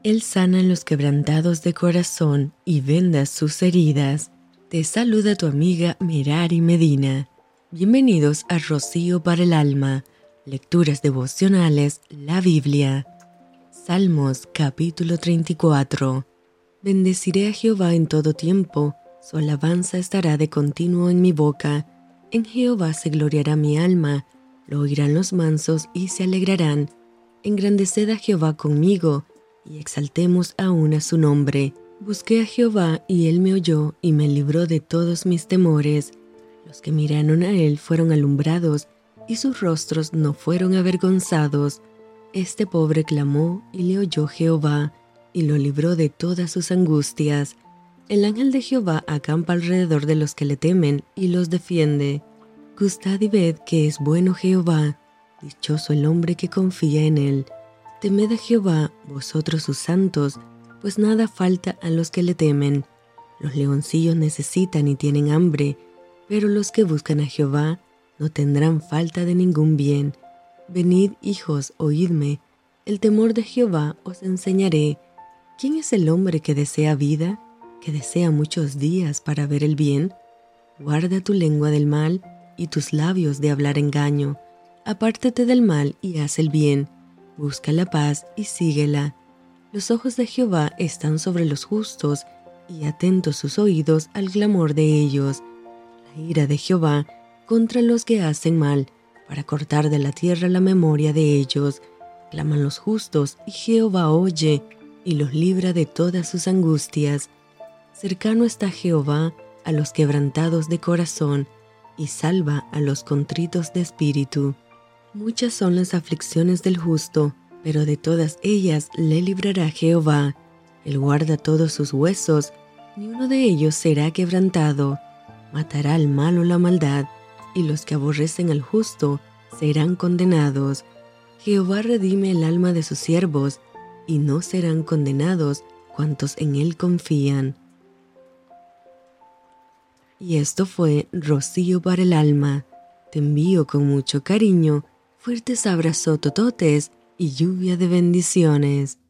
Él sana a los quebrantados de corazón y venda sus heridas. Te saluda tu amiga Merari Medina. Bienvenidos a Rocío para el Alma, Lecturas Devocionales, la Biblia. Salmos capítulo 34. Bendeciré a Jehová en todo tiempo, su alabanza estará de continuo en mi boca. En Jehová se gloriará mi alma, lo oirán los mansos y se alegrarán. Engrandeced a Jehová conmigo, y exaltemos aún a su nombre. Busqué a Jehová, y él me oyó, y me libró de todos mis temores. Los que miraron a él fueron alumbrados, y sus rostros no fueron avergonzados. Este pobre clamó, y le oyó Jehová, y lo libró de todas sus angustias. El ángel de Jehová acampa alrededor de los que le temen, y los defiende. Gustad y ved que es bueno Jehová, dichoso el hombre que confía en él. Temed a Jehová, vosotros sus santos, pues nada falta a los que le temen. Los leoncillos necesitan y tienen hambre, pero los que buscan a Jehová no tendrán falta de ningún bien. Venid, hijos, oídme, el temor de Jehová os enseñaré. ¿Quién es el hombre que desea vida, que desea muchos días para ver el bien? Guarda tu lengua del mal y tus labios de hablar engaño. Apártate del mal y haz el bien. Busca la paz y síguela. Los ojos de Jehová están sobre los justos, y atentos sus oídos al clamor de ellos. La ira de Jehová contra los que hacen mal, para cortar de la tierra la memoria de ellos. Claman los justos, y Jehová oye, y los libra de todas sus angustias. Cercano está Jehová a los quebrantados de corazón, y salva a los contritos de espíritu. Muchas son las aflicciones del justo, pero de todas ellas le librará Jehová. Él guarda todos sus huesos, ni uno de ellos será quebrantado. Matará al malo la maldad, y los que aborrecen al justo serán condenados. Jehová redime el alma de sus siervos, y no serán condenados cuantos en él confían. Y esto fue Rocío para el Alma. Te envío con mucho cariño, fuertes abrazos tototes y lluvia de bendiciones.